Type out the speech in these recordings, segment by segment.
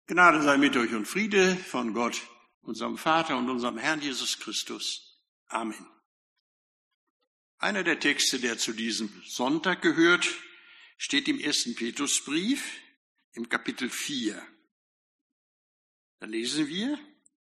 Gnade sei mit euch und Friede von Gott, unserem Vater und unserem Herrn Jesus Christus. Amen. Einer der Texte, der zu diesem Sonntag gehört, steht im 1. Petrusbrief im Kapitel 4. Da lesen wir: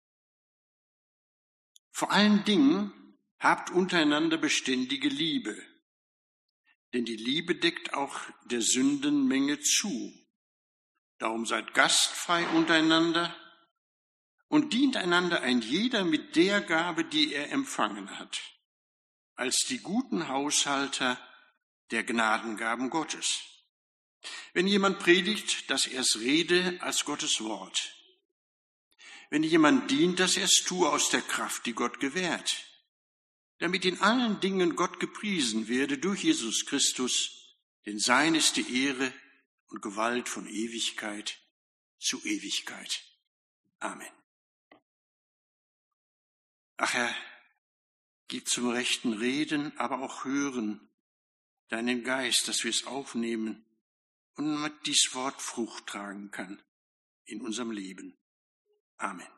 Vor allen Dingen habt untereinander beständige Liebe, denn die Liebe deckt auch der Sündenmenge zu. Darum seid gastfrei untereinander und dient einander ein jeder mit der Gabe, die er empfangen hat, als die guten Haushalter der Gnadengaben Gottes. Wenn jemand predigt, dass er es rede als Gottes Wort. Wenn jemand dient, dass er es tue aus der Kraft, die Gott gewährt, damit in allen Dingen Gott gepriesen werde durch Jesus Christus, denn sein ist die Ehre und Gewalt von Ewigkeit zu Ewigkeit. Amen. Ach Herr, gib zum rechten Reden, aber auch Hören deinen Geist, dass wir es aufnehmen und mit dies Wort Frucht tragen kann in unserem Leben. Amen.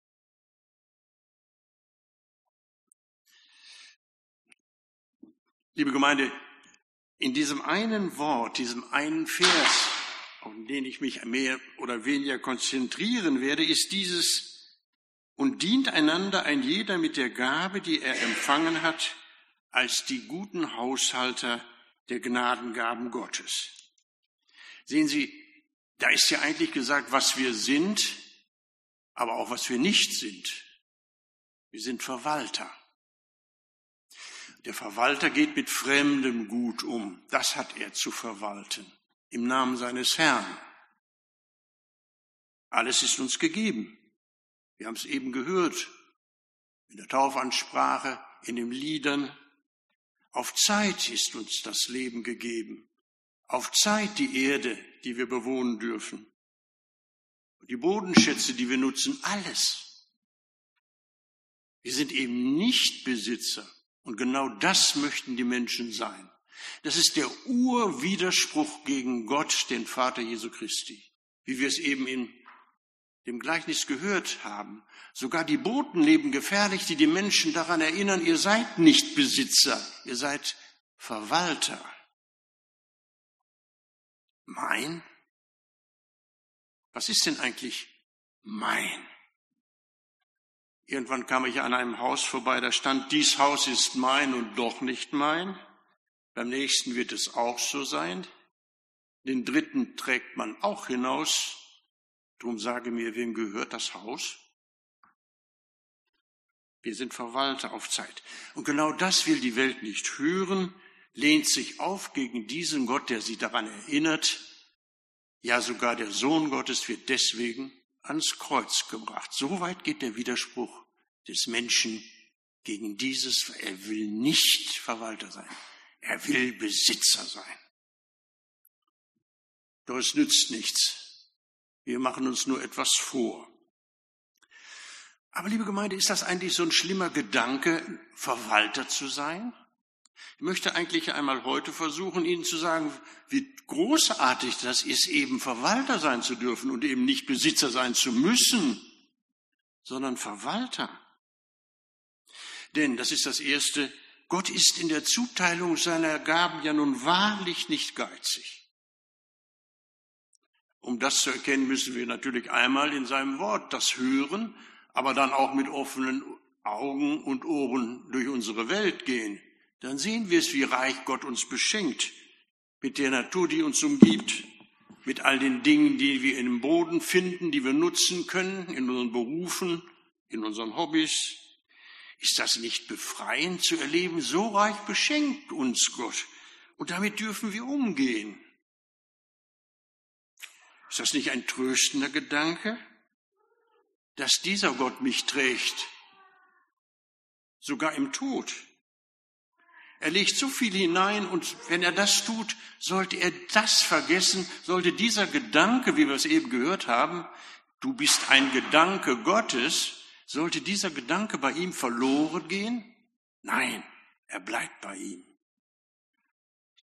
Liebe Gemeinde, in diesem einen Wort, diesem einen Vers, auf den ich mich mehr oder weniger konzentrieren werde, ist dieses: Und dient einander ein jeder mit der Gabe, die er empfangen hat, als die guten Haushalter der Gnadengaben Gottes. Sehen Sie, da ist ja eigentlich gesagt, was wir sind, aber auch was wir nicht sind. Wir sind Verwalter. Der Verwalter geht mit fremdem Gut um. Das hat er zu verwalten, im Namen seines Herrn. Alles ist uns gegeben. Wir haben es eben gehört, in der Taufansprache, in den Liedern. Auf Zeit ist uns das Leben gegeben. Auf Zeit die Erde, die wir bewohnen dürfen. Die Bodenschätze, die wir nutzen, alles. Wir sind eben nicht Besitzer. Und genau das möchten die Menschen sein. Das ist der Urwiderspruch gegen Gott, den Vater Jesu Christi. Wie wir es eben in dem Gleichnis gehört haben. Sogar die Boten leben gefährlich, die Menschen daran erinnern, ihr seid nicht Besitzer, ihr seid Verwalter. Mein? Was ist denn eigentlich mein? Irgendwann kam ich an einem Haus vorbei, da stand: Dies Haus ist mein und doch nicht mein. Beim nächsten wird es auch so sein. Den dritten trägt man auch hinaus. Drum sage mir, wem gehört das Haus? Wir sind Verwalter auf Zeit. Und genau das will die Welt nicht hören, lehnt sich auf gegen diesen Gott, der sie daran erinnert. Ja, sogar der Sohn Gottes wird deswegen ans Kreuz gebracht. So weit geht der Widerspruch des Menschen gegen dieses. Er will nicht Verwalter sein. Er will Besitzer sein. Doch es nützt nichts. Wir machen uns nur etwas vor. Aber liebe Gemeinde, ist das eigentlich so ein schlimmer Gedanke, Verwalter zu sein? Ich möchte eigentlich einmal heute versuchen, Ihnen zu sagen, wie großartig das ist, eben Verwalter sein zu dürfen und eben nicht Besitzer sein zu müssen, sondern Verwalter. Denn, das ist das Erste, Gott ist in der Zuteilung seiner Gaben ja nun wahrlich nicht geizig. Um das zu erkennen, müssen wir natürlich einmal in seinem Wort das hören, aber dann auch mit offenen Augen und Ohren durch unsere Welt gehen. Dann sehen wir es, wie reich Gott uns beschenkt, mit der Natur, die uns umgibt, mit all den Dingen, die wir im Boden finden, die wir nutzen können, in unseren Berufen, in unseren Hobbys. Ist das nicht befreiend zu erleben? So reich beschenkt uns Gott. Und damit dürfen wir umgehen. Ist das nicht ein tröstender Gedanke, dass dieser Gott mich trägt, sogar im Tod? Er legt so viel hinein, und wenn er das tut, sollte er das vergessen, sollte dieser Gedanke, wie wir es eben gehört haben, du bist ein Gedanke Gottes, sollte dieser Gedanke bei ihm verloren gehen? Nein, er bleibt bei ihm.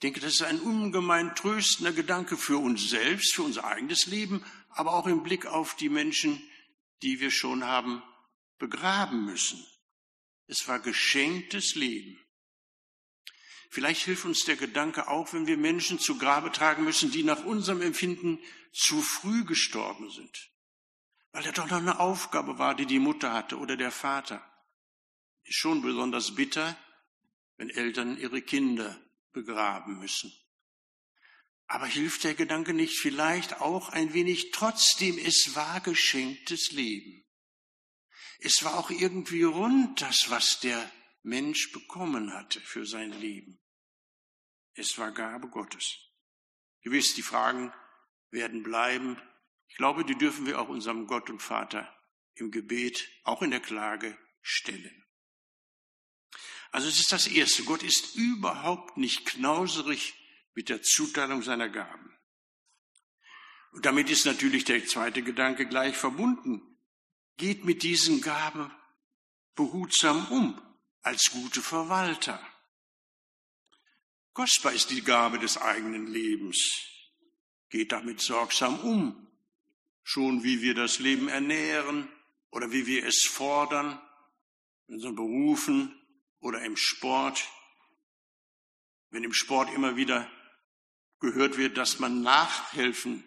denke, das ist ein ungemein tröstender Gedanke für uns selbst, für unser eigenes Leben, aber auch im Blick auf die Menschen, die wir schon haben begraben müssen. Es war geschenktes Leben. Vielleicht hilft uns der Gedanke auch, wenn wir Menschen zu Grabe tragen müssen, die nach unserem Empfinden zu früh gestorben sind. Weil das doch noch eine Aufgabe war, die die Mutter hatte oder der Vater. Ist schon besonders bitter, wenn Eltern ihre Kinder begraben müssen. Aber hilft der Gedanke nicht vielleicht auch ein wenig trotzdem? Es war geschenktes Leben. Es war auch irgendwie rund, das, was der Mensch bekommen hatte für sein Leben. Es war Gabe Gottes. Gewiss, die Fragen werden bleiben. Ich glaube, die dürfen wir auch unserem Gott und Vater im Gebet, auch in der Klage, stellen. Also es ist das Erste. Gott ist überhaupt nicht knauserig mit der Zuteilung seiner Gaben. Und damit ist natürlich der zweite Gedanke gleich verbunden. Geht mit diesen Gaben behutsam um, als gute Verwalter. Kostbar ist die Gabe des eigenen Lebens. Geht damit sorgsam um, schon wie wir das Leben ernähren oder wie wir es fordern, in unseren Berufen oder im Sport. Wenn im Sport immer wieder gehört wird, dass man nachhelfen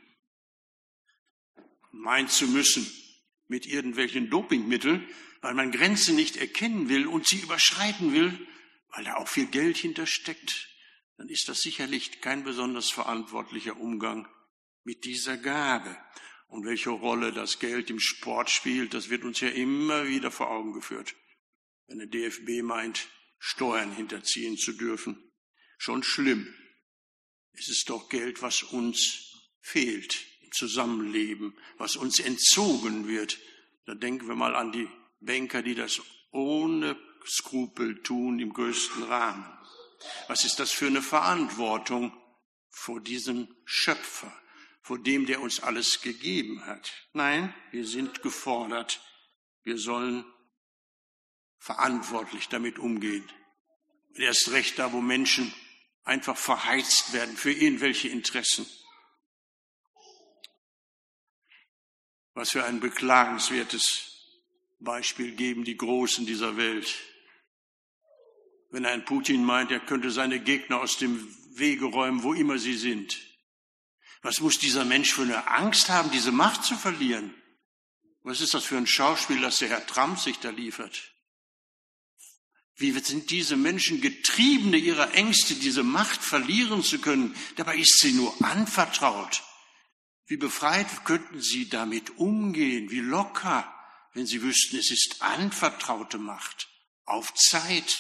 meint zu müssen mit irgendwelchen Dopingmitteln, weil man Grenzen nicht erkennen will und sie überschreiten will, weil da auch viel Geld hintersteckt, dann ist das sicherlich kein besonders verantwortlicher Umgang mit dieser Gabe. Und welche Rolle das Geld im Sport spielt, das wird uns ja immer wieder vor Augen geführt. Wenn der DFB meint, Steuern hinterziehen zu dürfen. Schon schlimm. Es ist doch Geld, was uns fehlt im Zusammenleben, was uns entzogen wird. Da denken wir mal an die Banker, die das ohne Skrupel tun im größten Rahmen. Was ist das für eine Verantwortung vor diesem Schöpfer, vor dem, der uns alles gegeben hat? Nein, wir sind gefordert. Wir sollen verantwortlich damit umgehen. Und erst recht da, wo Menschen einfach verheizt werden für irgendwelche Interessen. Was für ein beklagenswertes Beispiel geben die Großen dieser Welt. Wenn ein Putin meint, er könnte seine Gegner aus dem Wege räumen, wo immer sie sind. Was muss dieser Mensch für eine Angst haben, diese Macht zu verlieren? Was ist das für ein Schauspiel, das der Herr Trump sich da liefert? Wie sind diese Menschen Getriebene ihrer Ängste, diese Macht verlieren zu können? Dabei ist sie nur anvertraut. Wie befreit könnten sie damit umgehen? Wie locker, wenn sie wüssten, es ist anvertraute Macht auf Zeit.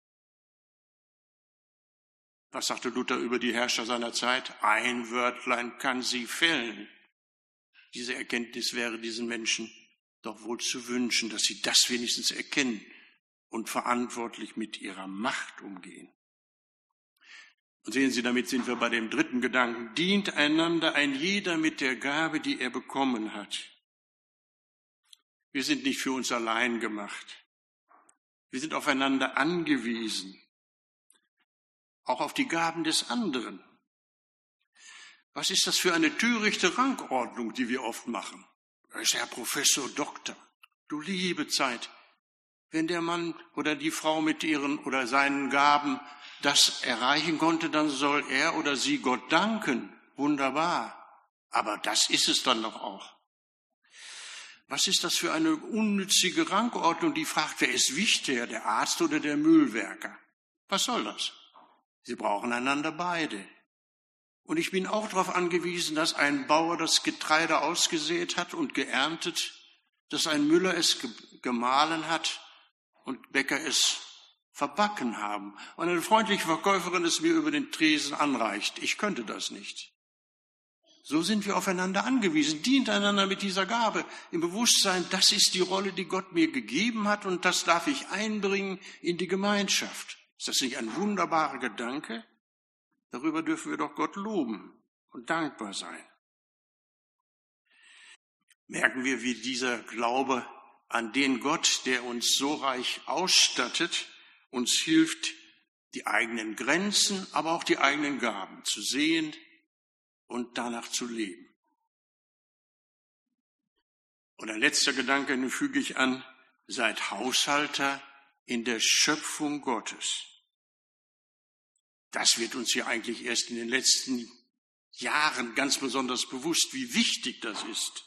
Was sagte Luther über die Herrscher seiner Zeit? Ein Wörtlein kann sie fällen. Diese Erkenntnis wäre diesen Menschen doch wohl zu wünschen, dass sie das wenigstens erkennen und verantwortlich mit ihrer Macht umgehen. Und sehen Sie, damit sind wir bei dem dritten Gedanken. Dient einander ein jeder mit der Gabe, die er bekommen hat. Wir sind nicht für uns allein gemacht. Wir sind aufeinander angewiesen. Auch auf die Gaben des anderen. Was ist das für eine törichte Rangordnung, die wir oft machen? Da ist Herr Professor, Doktor. Du liebe Zeit. Wenn der Mann oder die Frau mit ihren oder seinen Gaben das erreichen konnte, dann soll er oder sie Gott danken. Wunderbar. Aber das ist es dann doch auch. Was ist das für eine unnützige Rangordnung, die fragt, wer ist wichtiger, der Arzt oder der Müllwerker? Was soll das? Sie brauchen einander beide. Und ich bin auch darauf angewiesen, dass ein Bauer das Getreide ausgesät hat und geerntet, dass ein Müller es gemahlen hat und Bäcker es verbacken haben. Und eine freundliche Verkäuferin es mir über den Tresen anreicht. Ich könnte das nicht. So sind wir aufeinander angewiesen. Dient einander mit dieser Gabe im Bewusstsein, das ist die Rolle, die Gott mir gegeben hat und das darf ich einbringen in die Gemeinschaft. Ist das nicht ein wunderbarer Gedanke? Darüber dürfen wir doch Gott loben und dankbar sein. Merken wir, wie dieser Glaube an den Gott, der uns so reich ausstattet, uns hilft, die eigenen Grenzen, aber auch die eigenen Gaben zu sehen und danach zu leben. Und ein letzter Gedanke, den füge ich an: Seid Haushalter in der Schöpfung Gottes. Das wird uns hier eigentlich erst in den letzten Jahren ganz besonders bewusst, wie wichtig das ist.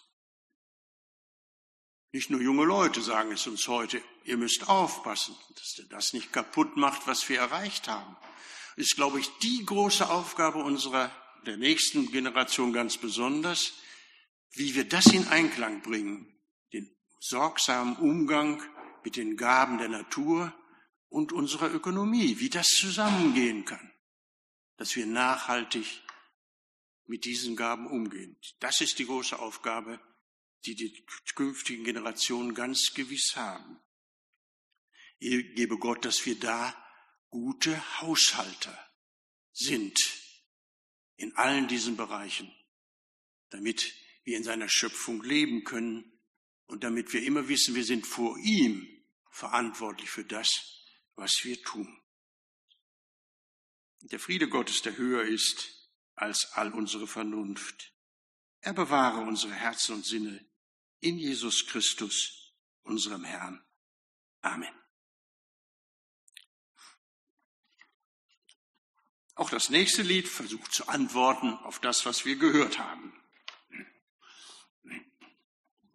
Nicht nur junge Leute sagen es uns heute: Ihr müsst aufpassen, dass ihr das nicht kaputt macht, was wir erreicht haben. Das ist, glaube ich, die große Aufgabe der nächsten Generation ganz besonders, wie wir das in Einklang bringen, den sorgsamen Umgang mit den Gaben der Natur und unserer Ökonomie, wie das zusammengehen kann, dass wir nachhaltig mit diesen Gaben umgehen. Das ist die große Aufgabe, die die künftigen Generationen ganz gewiss haben. Ich gebe Gott, dass wir da gute Haushalter sind in allen diesen Bereichen, damit wir in seiner Schöpfung leben können und damit wir immer wissen, wir sind vor ihm verantwortlich für das, was wir tun. Der Friede Gottes, der höher ist als all unsere Vernunft, er bewahre unsere Herzen und Sinne in Jesus Christus, unserem Herrn. Amen. Auch das nächste Lied versucht zu antworten auf das, was wir gehört haben.